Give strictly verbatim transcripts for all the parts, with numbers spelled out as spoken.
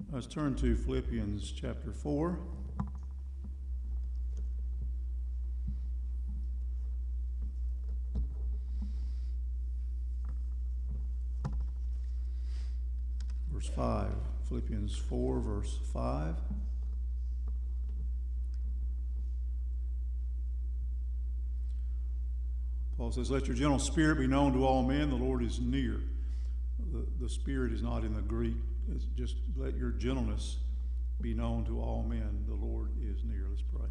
Let's turn to Philippians chapter four. Verse five. Philippians four, verse five. Paul says, "Let your gentle spirit be known to all men. The Lord is near." The, the spirit is not in the Greek. It's just let your gentleness be known to all men. The Lord is near. Let's pray.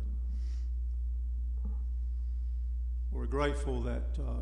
We're grateful that uh,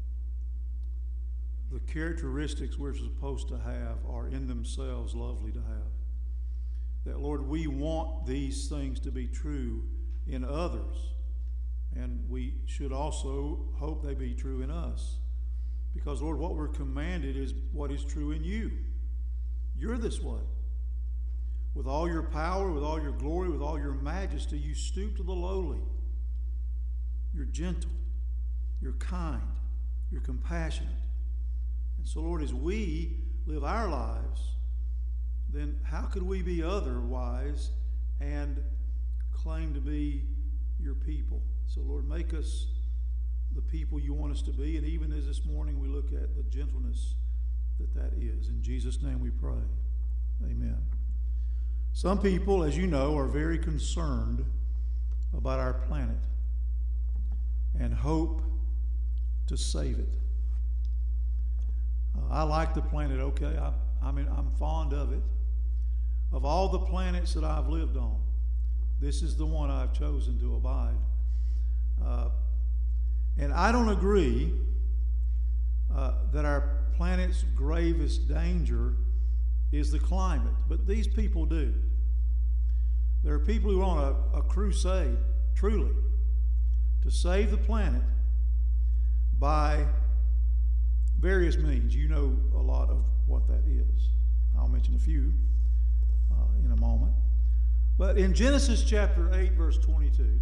the characteristics we're supposed to have are in themselves lovely to have. That, Lord, we want these things to be true in others, and we should also hope they be true in us. Because, Lord, what we're commanded is what is true in you. You're this way. With all your power, with all your glory, with all your majesty, you stoop to the lowly. You're gentle. You're kind. You're compassionate. And so, Lord, as we live our lives, then how could we be otherwise and claim to be your people? So, Lord, make us the people you want us to be. And even as this morning we look at the gentleness that that is. In Jesus' name we pray. Amen. Some people, as you know, are very concerned about our planet and hope to save it. Uh, I like the planet, okay? I, I mean, I'm fond of it. Of all the planets that I've lived on, this is the one I've chosen to abide. Uh, and I don't agree uh, that our planet's gravest danger is the climate, but these people do. There are people who are on a, a crusade, truly, to save the planet by various means. You know a lot of what that is. I'll mention a few uh, in a moment. But in Genesis chapter eight, verse twenty-two,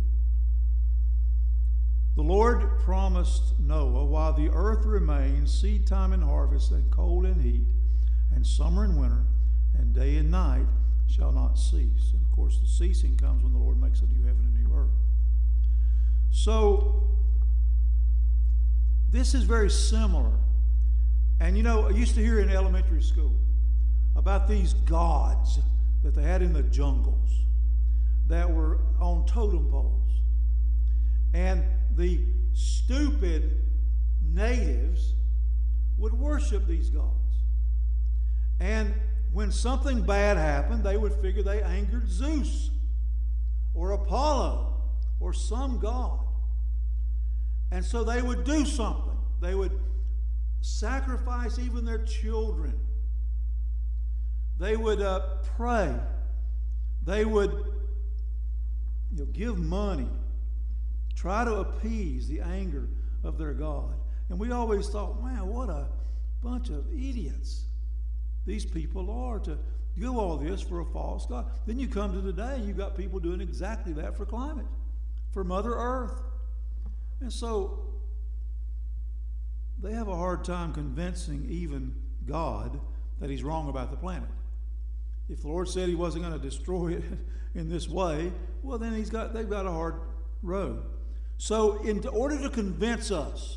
the Lord promised Noah, while the earth remains, seed time and harvest, and cold and heat, and summer and winter, and day and night shall not cease. And of course, the ceasing comes when the Lord makes a new heaven and a new earth. So, this is very similar. And you know, I used to hear in elementary school about these gods that they had in the jungles that were on totem poles. And the stupid natives would worship these gods. And when something bad happened, they would figure they angered Zeus or Apollo or some god. And so they would do something. They would sacrifice even their children. They would uh, pray. They would you know, give money. Try to appease the anger of their God. And we always thought, man, what a bunch of idiots these people are to do all this for a false God. Then you come to today and you've got people doing exactly that for climate, for Mother Earth. And so they have a hard time convincing even God that he's wrong about the planet. If the Lord said he wasn't going to destroy it in this way, well, then he's got they've got a hard road. So in order to convince us,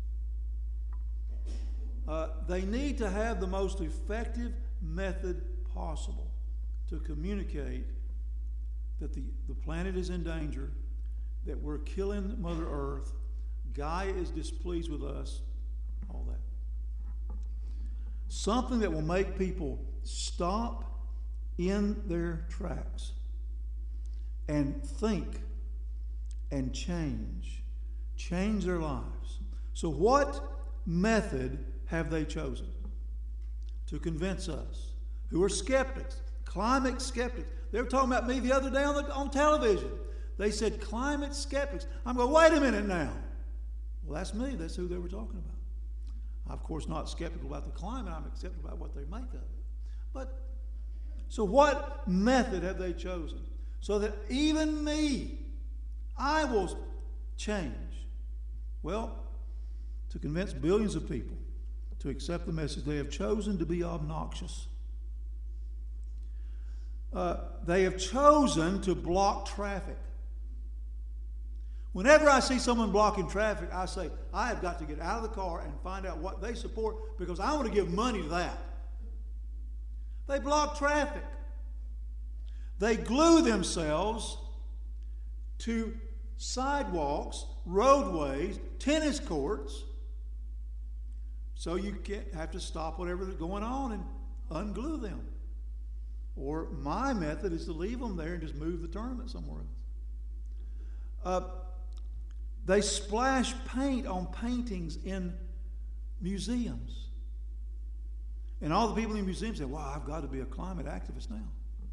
uh, they need to have the most effective method possible to communicate that the, the planet is in danger, that we're killing Mother Earth, Gaia is displeased with us, all that. Something that will make people stop in their tracks and think and change. Change their lives. So what method have they chosen to convince us who are skeptics, climate skeptics? They were talking about me the other day on, the, on television. They said climate skeptics. I'm going, wait a minute now. Well, that's me. That's who they were talking about. I'm, of course, not skeptical about the climate. I'm skeptical about what they make of it. But, so what method have they chosen? So that even me, I will change. Well, to convince billions of people to accept the message, they have chosen to be obnoxious. Uh, they have chosen to block traffic. Whenever I see someone blocking traffic, I say, I have got to get out of the car and find out what they support because I want to give money to that. They block traffic. They glue themselves to sidewalks, roadways, tennis courts, so you can't have to stop whatever's going on and unglue them. Or my method is to leave them there and just move the tournament somewhere else. Uh, they splash paint on paintings in museums. And all the people in the museum say, wow, I've got to be a climate activist now.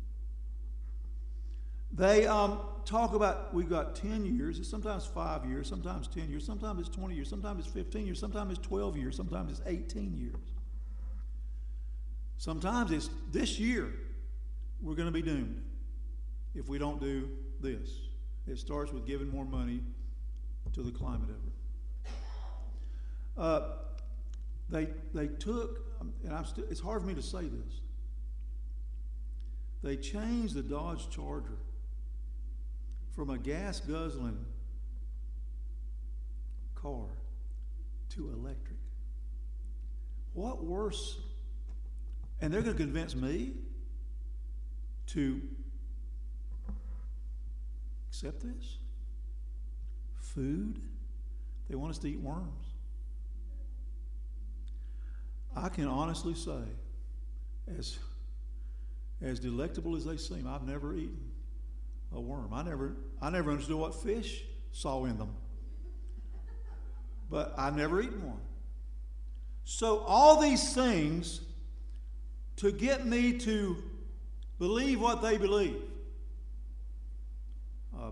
They um, talk about, we've got ten years, it's sometimes five years, sometimes ten years, sometimes it's twenty years, sometimes it's fifteen years, sometimes it's twelve years, sometimes it's eighteen years. Sometimes it's this year we're going to be doomed if we don't do this. It starts with giving more money to the climate effort. Uh, they they took, and I'm still, it's hard for me to say this, they changed the Dodge Charger from a gas-guzzling car to electric. What worse? And they're going to convince me to accept this? Food? They want us to eat worms. I can honestly say, as, as delectable as they seem, I've never eaten a worm. I never, I never understood what fish saw in them. But I never eaten one. So all these things to get me to believe what they believe. Uh,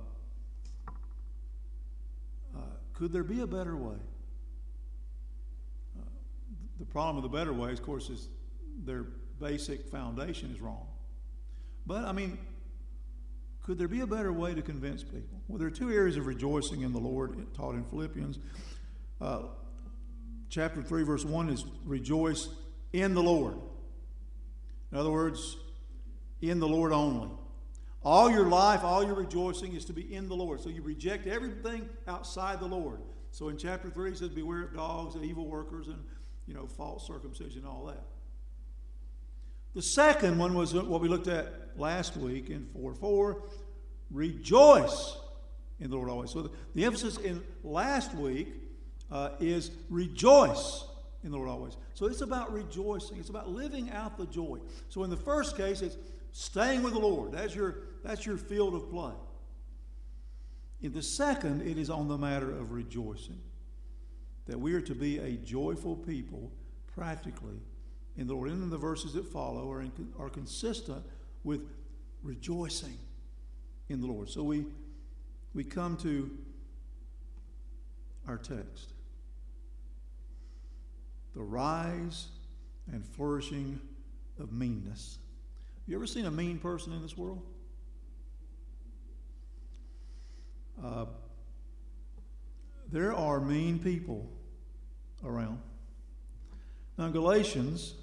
uh, could there be a better way? Uh, the problem with the better way, of course, is their basic foundation is wrong. But, I mean, could there be a better way to convince people? Well, there are two areas of rejoicing in the Lord taught in Philippians. Uh, chapter three, verse one is rejoice in the Lord. In other words, in the Lord only. All your life, all your rejoicing is to be in the Lord. So you reject everything outside the Lord. So in chapter three, it says, beware of dogs and evil workers and, you know, false circumcision and all that. The second one was what we looked at last week in four four. Rejoice in the Lord always. So the, the emphasis in last week uh, is rejoice in the Lord always. So it's about rejoicing. It's about living out the joy. So in the first case, it's staying with the Lord. That's your, that's your field of play. In the second, it is on the matter of rejoicing. That we are to be a joyful people practically in the Lord. And then the verses that follow are, in, are consistent with rejoicing in the Lord. So we, we come to our text. The rise and flourishing of meanness. Have you ever seen a mean person in this world? Uh, there are mean people around. Now, in Galatians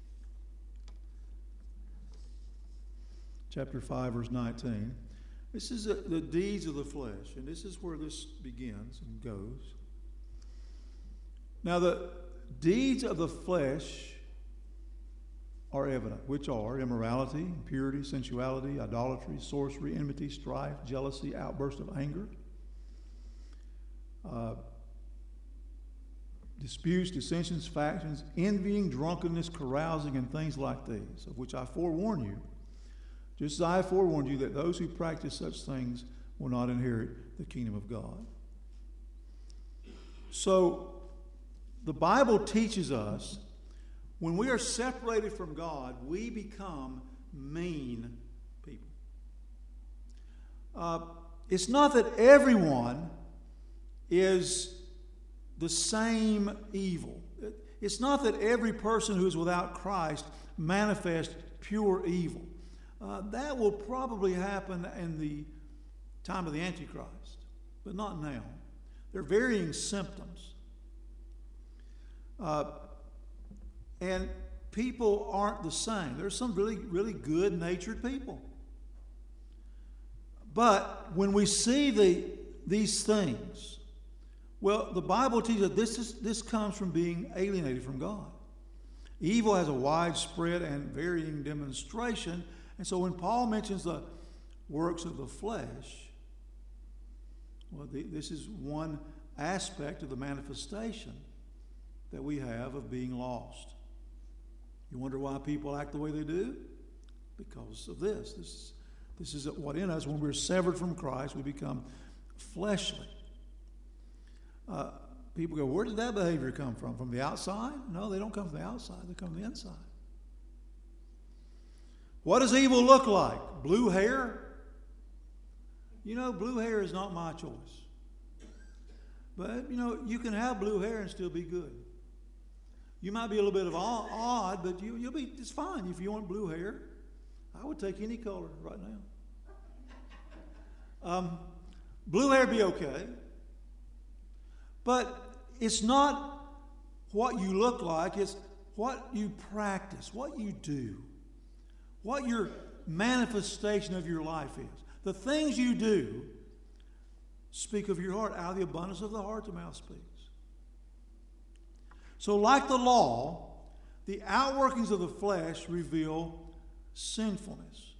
chapter five, verse nineteen, this is a, the deeds of the flesh, and this is where this begins and goes. Now, the deeds of the flesh are evident, which are immorality, impurity, sensuality, idolatry, sorcery, enmity, strife, jealousy, outburst of anger, uh, disputes, dissensions, factions, envying, drunkenness, carousing, and things like these, of which I forewarn you, just as I have forewarned you, that those who practice such things will not inherit the kingdom of God. So, the Bible teaches us when we are separated from God, we become mean people. Uh, it's not that everyone is the same evil. It's not that every person who is without Christ manifests pure evil. Uh, that will probably happen in the time of the Antichrist, but not now. There are varying symptoms. Uh, and people aren't the same. There's some really, really good-natured people. But when we see the these things, well, the Bible teaches that this is this comes from being alienated from God. Evil has a widespread and varying demonstration, and so when Paul mentions the works of the flesh, well, the, this is one aspect of the manifestation that we have of being lost. You wonder why people act the way they do? Because of this. This, this is what in us, when we're severed from Christ, we become fleshly. Uh, people go, where did that behavior come from? From the outside? No, they don't come from the outside. They come from the inside. What does evil look like? Blue hair? You know, blue hair is not my choice. But, you know, you can have blue hair and still be good. You might be a little bit of odd, but you, you'll be, it's fine. If you want blue hair, I would take any color right now. Um, blue hair be okay. But it's not what you look like, it's what you practice, what you do, what your manifestation of your life is. The things you do speak of your heart. Out of the abundance of the heart, the mouth speaks. So like the law, the outworkings of the flesh reveal sinfulness.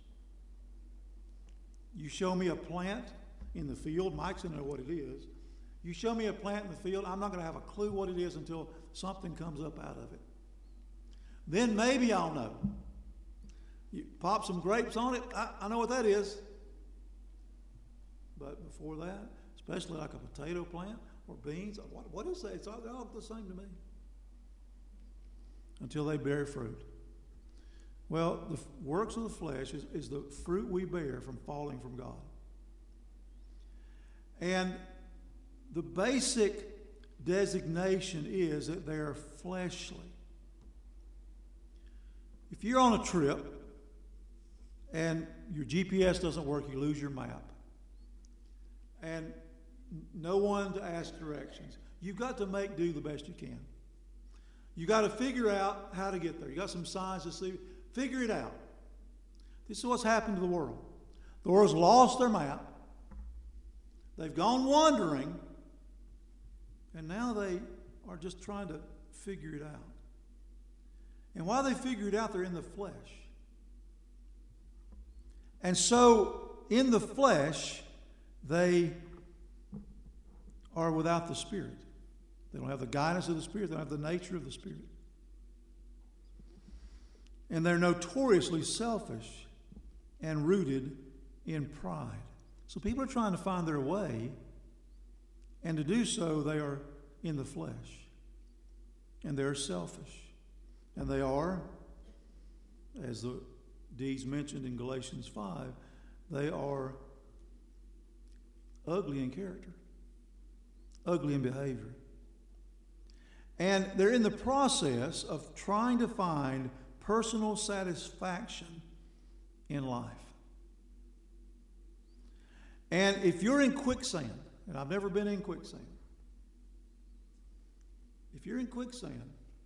You show me a plant in the field, Mike's going to know what it is. You show me a plant in the field, I'm not going to have a clue what it is until something comes up out of it. Then maybe I'll know. You pop some grapes on it, I, I know what that is. But before that, especially like a potato plant or beans, what, what is that? It's all, all the same to me. Until they bear fruit. Well, the works of the flesh is, is the fruit we bear from falling from God. And the basic designation is that they are fleshly. If you're on a trip and your G P S doesn't work, you lose your map. And no one to ask directions. You've got to make do the best you can. You got to figure out how to get there. You got some signs to see. Figure it out. This is what's happened to the world. The world's lost their map. They've gone wandering. And now they are just trying to figure it out. And while they figure it out, they're in the flesh. And so, in the flesh, they are without the Spirit. They don't have the guidance of the Spirit. They don't have the nature of the Spirit. And they're notoriously selfish and rooted in pride. So people are trying to find their way, and to do so, they are in the flesh. And they're selfish. And they are, as the D's mentioned in Galatians five, they are ugly in character, ugly in behavior. And they're in the process of trying to find personal satisfaction in life. And if you're in quicksand, and I've never been in quicksand, if you're in quicksand,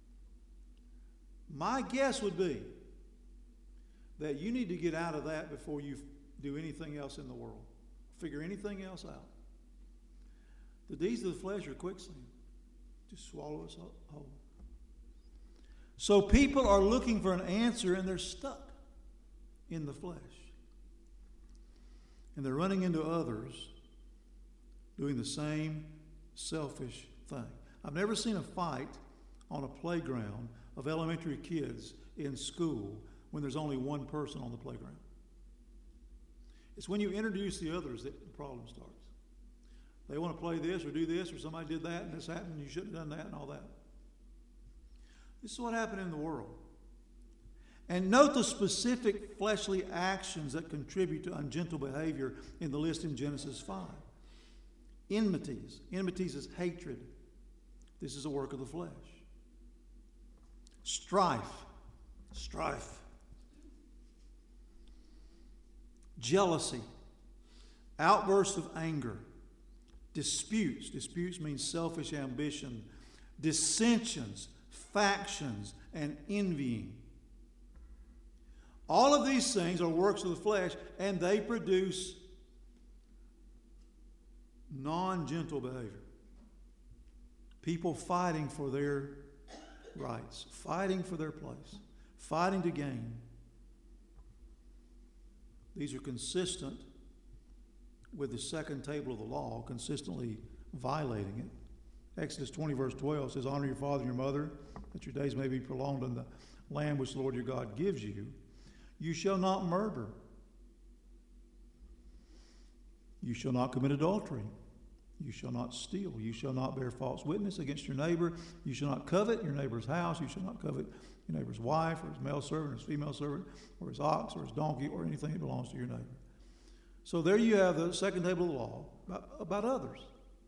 my guess would be that you need to get out of that before you do anything else in the world. Figure anything else out. The deeds of the flesh are quicksand. Just swallow us whole. So people are looking for an answer, and they're stuck in the flesh. And they're running into others doing the same selfish thing. I've never seen a fight on a playground of elementary kids in school when there's only one person on the playground. It's when you introduce the others that the problem starts. They want to play this or do this, or somebody did that and this happened and you shouldn't have done that and all that. This is what happened in the world. And note the specific fleshly actions that contribute to ungentle behavior in the list in Genesis five. Enmities. Enmities is hatred. This is a work of the flesh. Strife. Strife. Jealousy. Outbursts of anger. Disputes. Disputes means selfish ambition. Dissensions, factions, and envying. All of these things are works of the flesh, and they produce non-gentle behavior. People fighting for their rights, fighting for their place, fighting to gain. These are consistent with the second table of the law, consistently violating it. Exodus twenty, verse twelve says, honor your father and your mother, that your days may be prolonged in the land which the Lord your God gives you. You shall not murder. You shall not commit adultery. You shall not steal. You shall not bear false witness against your neighbor. You shall not covet your neighbor's house. You shall not covet your neighbor's wife or his male servant or his female servant or his ox or his donkey or anything that belongs to your neighbor. So there you have the second table of the law about, about others.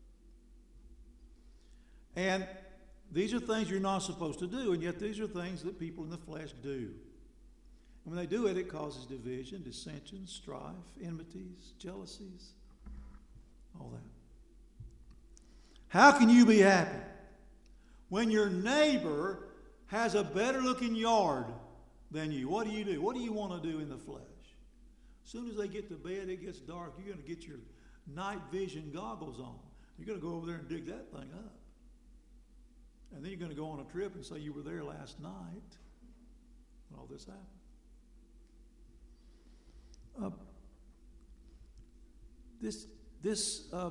And these are things you're not supposed to do, and yet these are things that people in the flesh do. And when they do it, it causes division, dissension, strife, enmities, jealousies, all that. How can you be happy when your neighbor has a better looking yard than you? What do you do? What do you want to do in the flesh? As soon as they get to bed, it gets dark, you're going to get your night vision goggles on. You're going to go over there and dig that thing up. And then you're going to go on a trip and say you were there last night when all this happened. Uh, this this uh,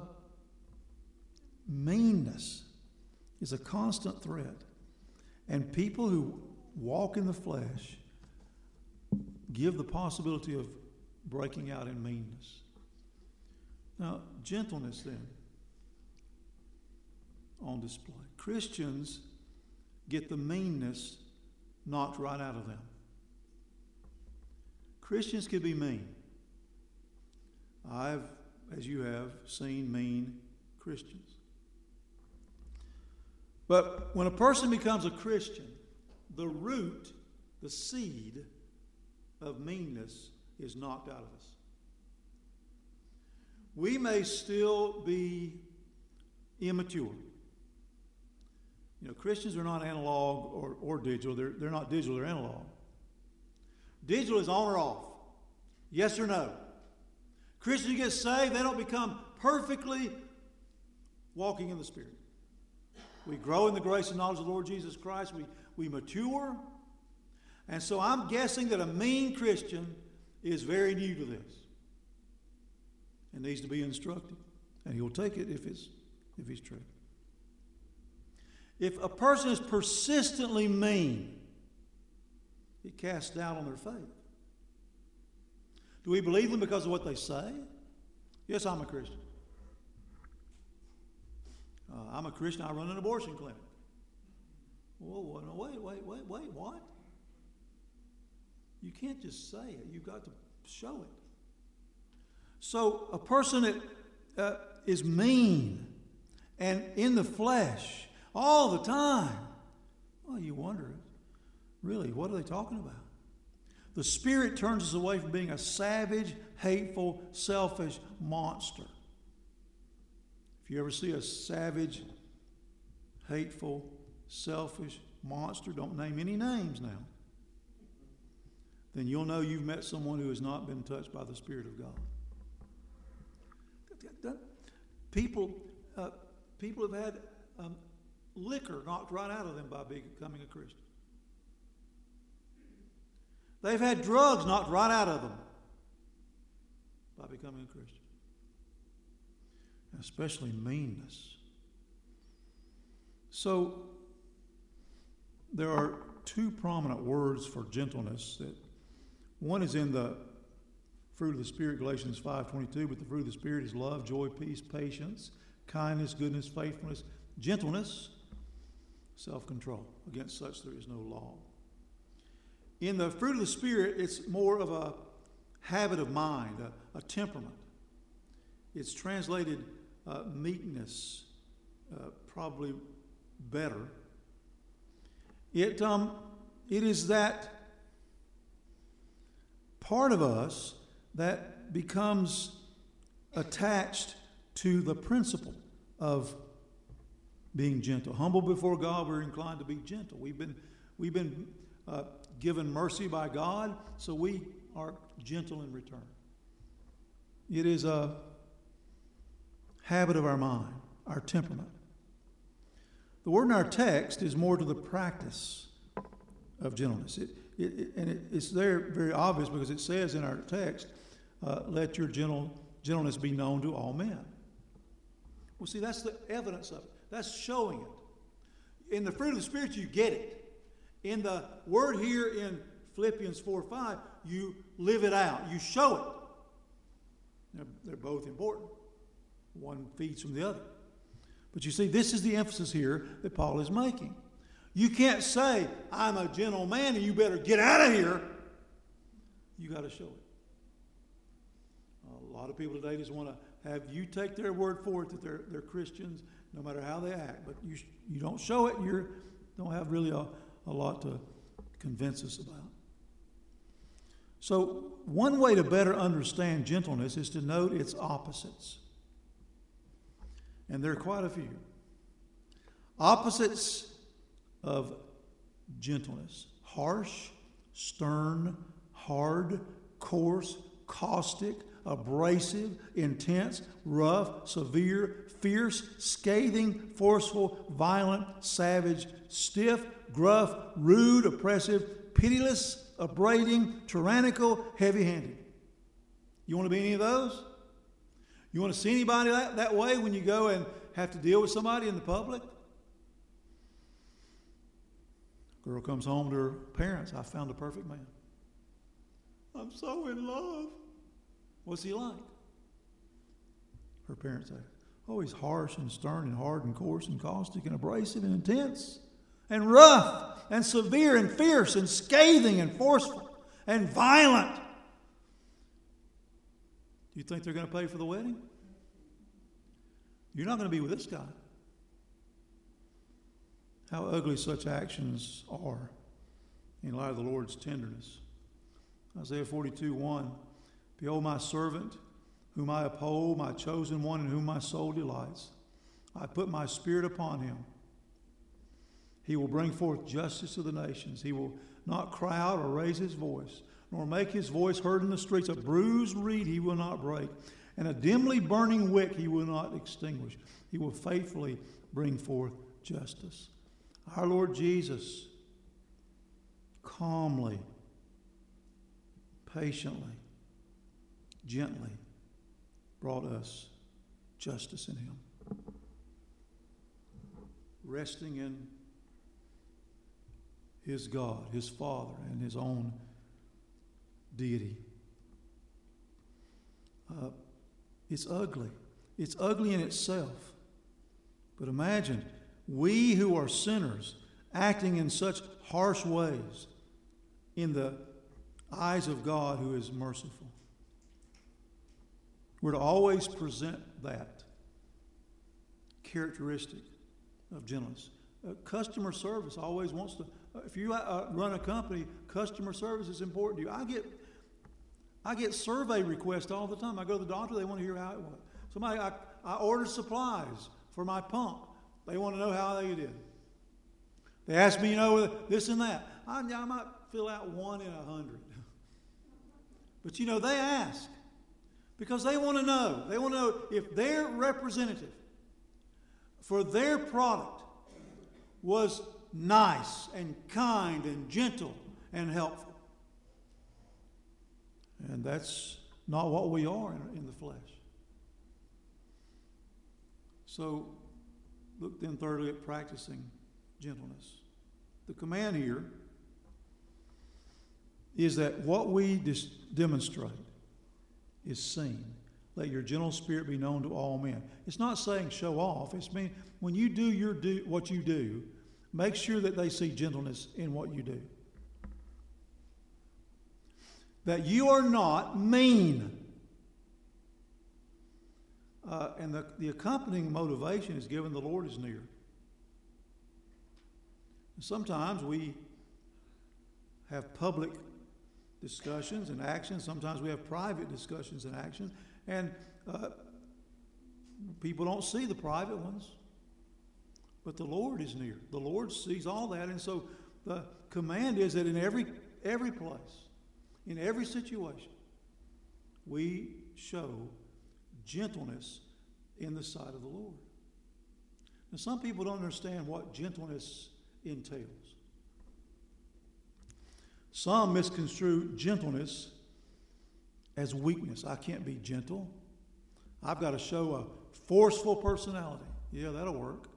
meanness is a constant threat. And people who walk in the flesh give the possibility of breaking out in meanness. Now, gentleness then on display. Christians get the meanness knocked right out of them. Christians can be mean. I've, as you have, seen mean Christians. But when a person becomes a Christian, the root, the seed of meanness is knocked out of us. We may still be immature. You know, Christians are not analog or, or digital. They're, they're not digital, they're analog. Digital is on or off. Yes or no. Christians get saved, they don't become perfectly walking in the Spirit. We grow in the grace and knowledge of the Lord Jesus Christ. We, we mature. And so I'm guessing that a mean Christian is very new to this and needs to be instructed. And he'll take it if it's if he's true. If a person is persistently mean, it casts doubt on their faith. Do we believe them because of what they say? Yes, I'm a Christian. Uh, I'm a Christian. I run an abortion clinic. Whoa, no, wait, wait, wait, wait, what? You can't just say it. You've got to show it. So a person that uh, is mean and in the flesh all the time, well, you wonder, really, what are they talking about? The Spirit turns us away from being a savage, hateful, selfish monster. If you ever see a savage, hateful, selfish monster, don't name any names now, then you'll know you've met someone who has not been touched by the Spirit of God. People, uh, people have had um, liquor knocked right out of them by becoming a Christian. They've had drugs knocked right out of them by becoming a Christian. And especially meanness. So, there are two prominent words for gentleness. That one is in the fruit of the Spirit, Galatians five twenty-two, but the fruit of the Spirit is love, joy, peace, patience, kindness, goodness, faithfulness, gentleness, self-control. Against such there is no law. In the fruit of the Spirit, it's more of a habit of mind, a, a temperament. It's translated uh, meekness, uh, probably better. It, um, it is that part of us that becomes attached to the principle of being gentle. Humble before God, we're inclined to be gentle. We've been, we've been uh, given mercy by God, so we are gentle in return. It is a habit of our mind, our temperament. The word in our text is more to the practice of gentleness. It, it, it, and it, it's there very obvious because it says in our text, uh, let your gentle, gentleness be known to all men. Well, see, that's the evidence of it. That's showing it. In the fruit of the Spirit, you get it. In the word here in Philippians four five, you live it out. You show it. They're, they're both important. One feeds from the other. But you see, this is the emphasis here that Paul is making. You can't say, I'm a gentle man and you better get out of here. You got to show it. A lot of people today just want to have you take their word for it that they're, they're Christians, no matter how they act. But you you don't show it, you don't have really a, a lot to convince us about. So one way to better understand gentleness is to note its opposites. And there are quite a few. Opposites of gentleness: harsh, stern, hard, coarse, caustic, abrasive, intense, rough, severe, fierce, scathing, forceful, violent, savage, stiff, gruff, rude, oppressive, pitiless, upbraiding, tyrannical, heavy-handed. You want to be any of those? You want to see anybody that, that way when you go and have to deal with somebody in the public? Girl comes home to her parents. I found the perfect man. I'm so in love. What's he like? Her parents say, oh, he's harsh and stern and hard and coarse and caustic and abrasive and intense and rough and severe and fierce and scathing and forceful and violent. Do you think they're going to pay for the wedding? You're not going to be with this guy. How ugly such actions are in light of the Lord's tenderness. Isaiah forty-two one, behold my servant, whom I uphold, my chosen one, in whom my soul delights. I put my spirit upon him. He will bring forth justice to the nations. He will not cry out or raise his voice, nor make his voice heard in the streets. A bruised reed he will not break, and a dimly burning wick he will not extinguish. He will faithfully bring forth justice. Our Lord Jesus calmly, patiently, gently brought us justice in him. Resting in his God, his Father, and his own deity. Uh, it's ugly. It's ugly in itself. But imagine, we who are sinners acting in such harsh ways in the eyes of God who is merciful. We're to always present that characteristic of gentleness. Uh, customer service always wants to, uh, if you uh, run a company, customer service is important to you. I get I get survey requests all the time. I go to the doctor, they want to hear how it was. Somebody, I, I order supplies for my pump. They want to know how they did. They ask me, you know, this and that. I, I might fill out one in a hundred. But, you know, they ask because they want to know. They want to know if their representative for their product was nice and kind and gentle and helpful. And that's not what we are in, in the flesh. So, look then thirdly at practicing gentleness. The command here is that what we dis- demonstrate is seen. Let your gentle spirit be known to all men. It's not saying show off. It's mean when you do your do what you do, make sure that they see gentleness in what you do. That you are not mean. Uh, and the, the accompanying motivation is given the Lord is near. Sometimes we have public discussions and actions. Sometimes we have private discussions and actions. And uh, people don't see the private ones. But the Lord is near. The Lord sees all that. And so the command is that in every every place, in every situation, we show gentleness in the sight of the Lord. Now, some people don't understand what gentleness entails. Some misconstrue gentleness as weakness. I can't be gentle. I've got to show a forceful personality. Yeah, that'll work.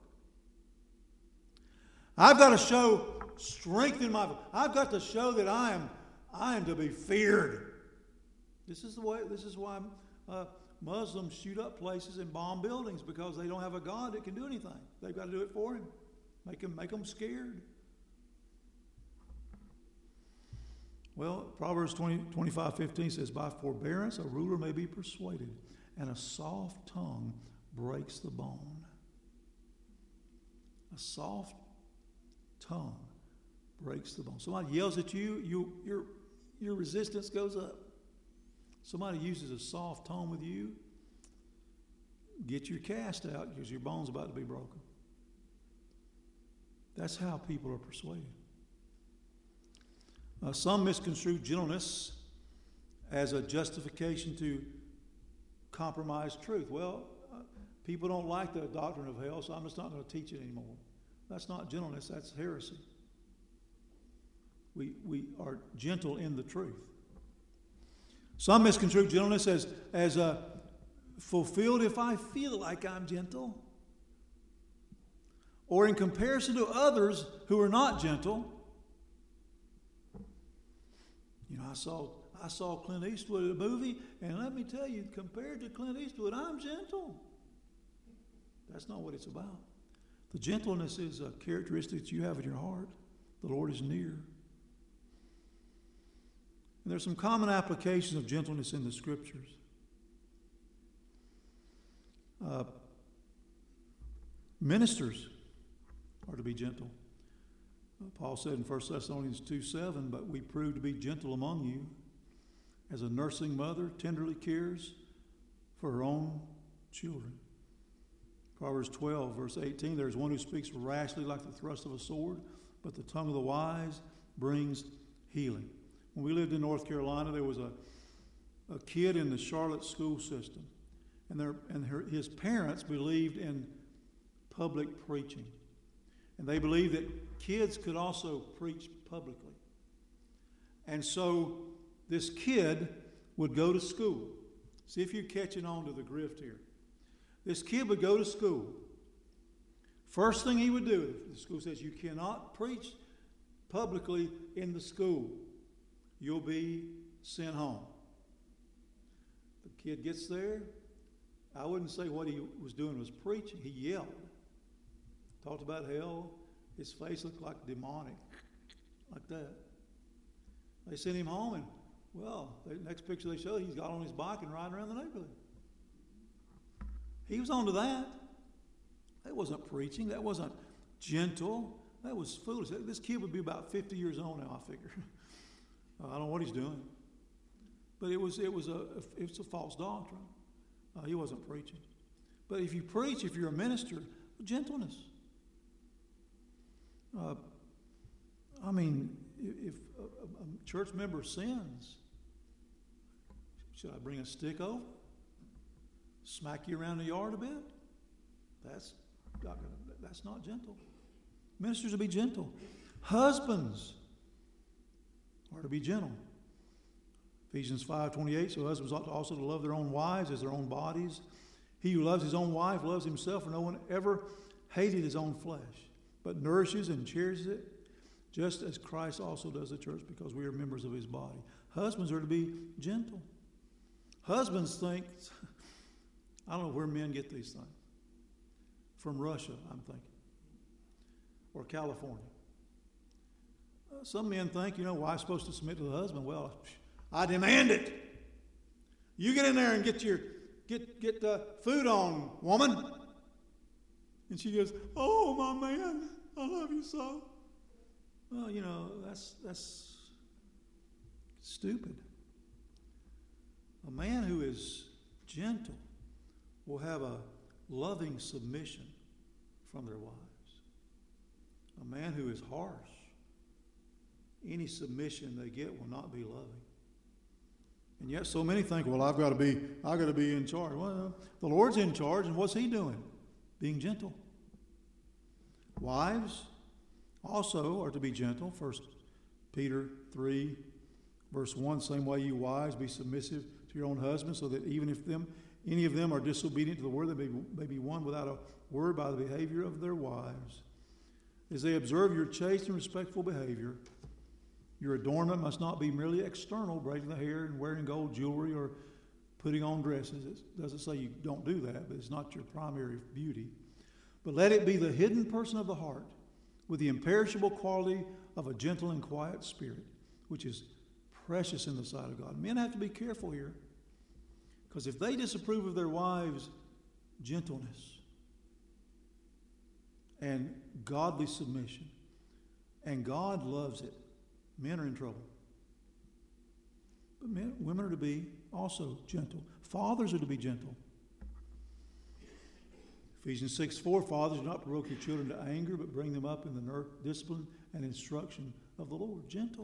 I've got to show strength in my. I've got to show that I am. I am to be feared. This is the way. This is why uh, Muslims shoot up places and bomb buildings, because they don't have a God that can do anything. They've got to do it for him. Make him. Make them scared. Well, Proverbs twenty, twenty-five, fifteen says, by forbearance a ruler may be persuaded, and a soft tongue breaks the bone. A soft tongue breaks the bone. Somebody yells at you, you your, your resistance goes up. Somebody uses a soft tone with you, get your cast out, because your bone's about to be broken. That's how people are persuaded. Uh, some misconstrue gentleness as a justification to compromise truth. Well, uh, people don't like the doctrine of hell, so I'm just not going to teach it anymore. That's not gentleness, that's heresy. We, we are gentle in the truth. Some misconstrue gentleness as, as uh, fulfilled if I feel like I'm gentle, or in comparison to others who are not gentle. You know, I saw I saw Clint Eastwood in a movie, and let me tell you, compared to Clint Eastwood, I'm gentle. That's not what it's about. The gentleness is a characteristic that you have in your heart. The Lord is near. And there's some common applications of gentleness in the Scriptures. Uh, ministers are to be gentle. Paul said in First Thessalonians two seven, but we prove to be gentle among you, as a nursing mother tenderly cares for her own children. Proverbs twelve, verse eighteen, there is one who speaks rashly like the thrust of a sword, but the tongue of the wise brings healing. When we lived in North Carolina, there was a, a kid in the Charlotte school system, and, their, and her, his parents believed in public preaching. And they believed that kids could also preach publicly. And so this kid would go to school. See if you're catching on to the grift here. This kid would go to school. First thing he would do, the school says you cannot preach publicly in the school. You'll be sent home. The kid gets there. I wouldn't say what he was doing was preaching. He yelled. Talked about hell. His face looked like demonic, like that. They sent him home, and, well, the next picture they showed, he's got on his bike and riding around the neighborhood. He was on to that. That wasn't preaching. That wasn't gentle. That was foolish. This kid would be about fifty years old now, I figure. uh, I don't know what he's doing. But it was, it was a, it's a false doctrine. Uh, he wasn't preaching. But if you preach, if you're a minister, gentleness. Uh, I mean, if a, a church member sins, should I bring a stick over? Smack you around the yard a bit? That's not, that's not gentle. Ministers to be gentle. Husbands are to be gentle. Ephesians five twenty-eight, so husbands ought to also to love their own wives as their own bodies. He who loves his own wife loves himself, for no one ever hated his own flesh, but nourishes and cherishes it, just as Christ also does the church, because we are members of his body. Husbands are to be gentle. Husbands think, I don't know where men get these things. From Russia, I'm thinking, or California. Uh, some men think, you know, wife's supposed to submit to the husband. Well, I demand it. You get in there and get your get get uh, food on, woman. And she goes, oh, my man, I love you so. Well, you know, that's that's stupid. A man who is gentle will have a loving submission from their wives. A man who is harsh, any submission they get will not be loving. And yet so many think, well, I've got to be, I've got to be in charge. Well, the Lord's in charge, and what's he doing? Being gentle. Wives also are to be gentle. First Peter three, verse one, same way you wives, be submissive to your own husbands, so that even if them any of them are disobedient to the word, they may, may be won without a word by the behavior of their wives. As they observe your chaste and respectful behavior, your adornment must not be merely external, braiding the hair and wearing gold jewelry or putting on dresses. It doesn't say you don't do that, but it's not your primary beauty. But let it be the hidden person of the heart, with the imperishable quality of a gentle and quiet spirit, which is precious in the sight of God. Men have to be careful here, because if they disapprove of their wives' gentleness and godly submission, and God loves it, men are in trouble. But men, women are to be also gentle. Fathers are to be gentle. Ephesians six four, fathers, do not provoke your children to anger, but bring them up in the ner- discipline and instruction of the Lord. Gentle.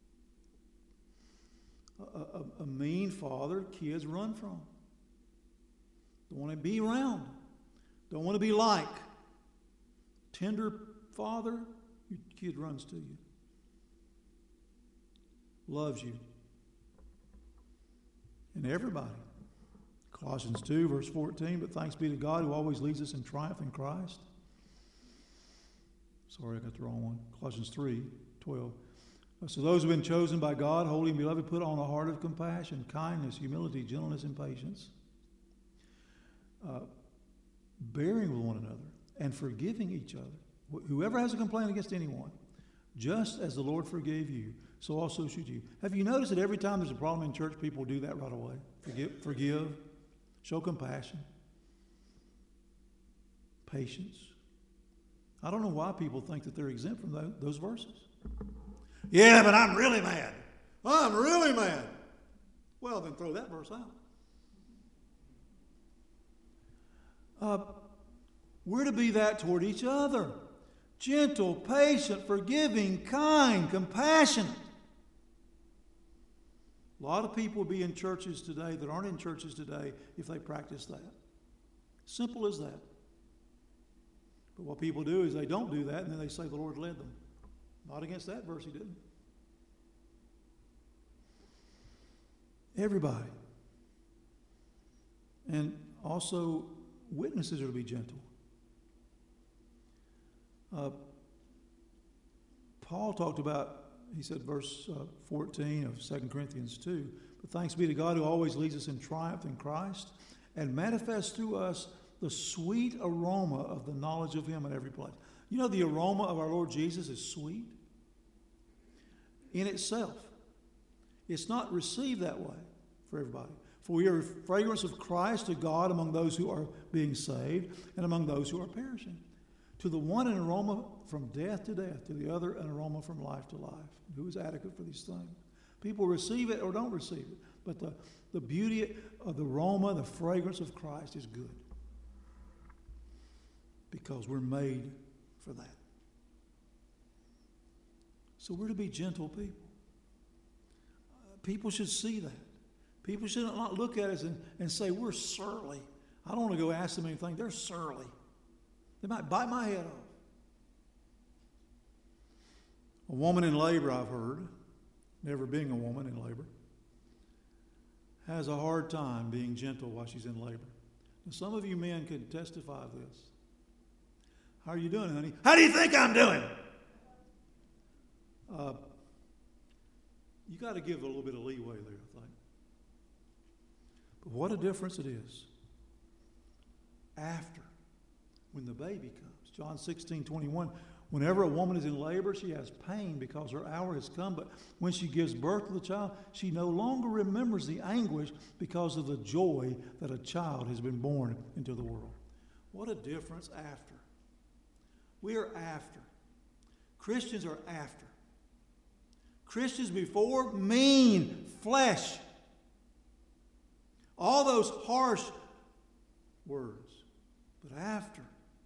A, a, a mean father, kids run from. Don't want to be around. Don't want to be like. Tender father, your kid runs to you. Loves you. And everybody. Colossians two, verse fourteen, but thanks be to God who always leads us in triumph in Christ. Sorry, I got the wrong one. Colossians three, twelve. So those who have been chosen by God, holy and beloved, put on a heart of compassion, kindness, humility, gentleness, and patience, uh, bearing with one another and forgiving each other. Whoever has a complaint against anyone, just as the Lord forgave you, so also should you. Have you noticed that every time there's a problem in church, people do that right away? Forgive, forgive, show compassion, patience. I don't know why people think that they're exempt from those, those verses. Yeah, but I'm really mad. I'm really mad. Well, then throw that verse out. Uh, we're to be that toward each other. Gentle, patient, forgiving, kind, compassionate. A lot of people will be in churches today that aren't in churches today if they practice that. Simple as that. But what people do is they don't do that, and then they say the Lord led them. Not against that verse, he didn't. Everybody. And also, witnesses are to be gentle. Uh, Paul talked about, he said, verse uh, fourteen of Second Corinthians two, but thanks be to God who always leads us in triumph in Christ and manifests through us the sweet aroma of the knowledge of him in every place. You know, the aroma of our Lord Jesus is sweet in itself. It's not received that way for everybody. For we are a fragrance of Christ to God among those who are being saved and among those who are perishing. To the one an aroma from death to death, to the other an aroma from life to life. Who is adequate for these things? People receive it or don't receive it. But the, the beauty of the aroma, the fragrance of Christ is good. Because we're made for that. So we're to be gentle people. Uh, people should see that. People should not look at us and, and say, we're surly. I don't want to go ask them anything. They're surly. They might bite my head off. A woman in labor, I've heard, never being a woman in labor, has a hard time being gentle while she's in labor. Now, some of you men can testify of this. How are you doing, honey? How do you think I'm doing? Uh, you got to give a little bit of leeway there, I think. But what a difference it is after, when the baby comes. John sixteen twenty-one, whenever a woman is in labor, she has pain because her hour has come. But when she gives birth to the child, she no longer remembers the anguish because of the joy that a child has been born into the world. What a difference after. We are after. Christians are after. Christians before, mean, flesh. All those harsh words. But after,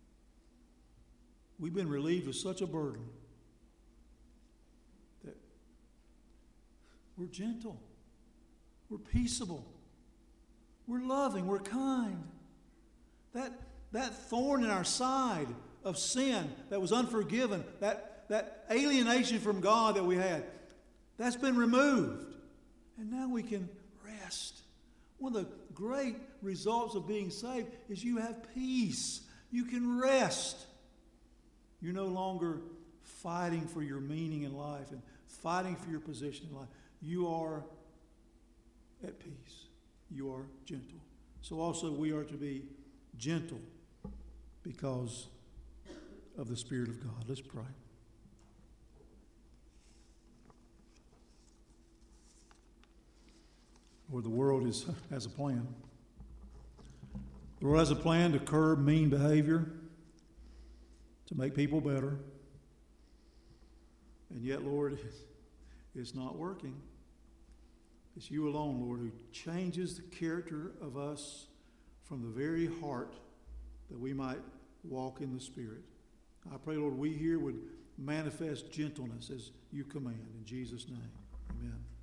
we've been relieved of such a burden that we're gentle. We're peaceable. We're loving. We're kind. That, that thorn in our side of sin that was unforgiven, that, that alienation from God that we had, that's been removed. And now we can rest. One of the great results of being saved is you have peace. You can rest. You're no longer fighting for your meaning in life and fighting for your position in life. You are at peace. You are gentle. So also we are to be gentle because of the Spirit of God. Let's pray. Lord, the world is, has a plan. The world has a plan to curb mean behavior, to make people better. And yet, Lord, it's not working. It's you alone, Lord, who changes the character of us from the very heart that we might walk in the Spirit. I pray, Lord, we here would manifest gentleness as you command. In Jesus' name, amen.